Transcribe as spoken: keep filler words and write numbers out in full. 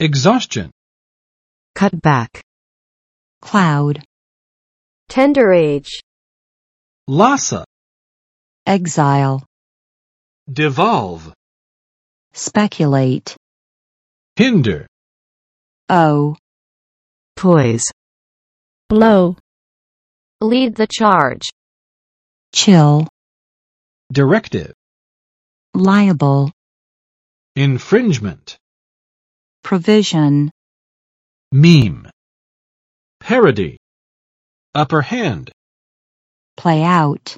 exhaustion, cut back, cloud, tender age, lassa, exile, devolve, speculate, hinder, owe, poise, blow, lead the charge, chill, directive, liable, infringement, provision, meme, parody, upper hand, play out,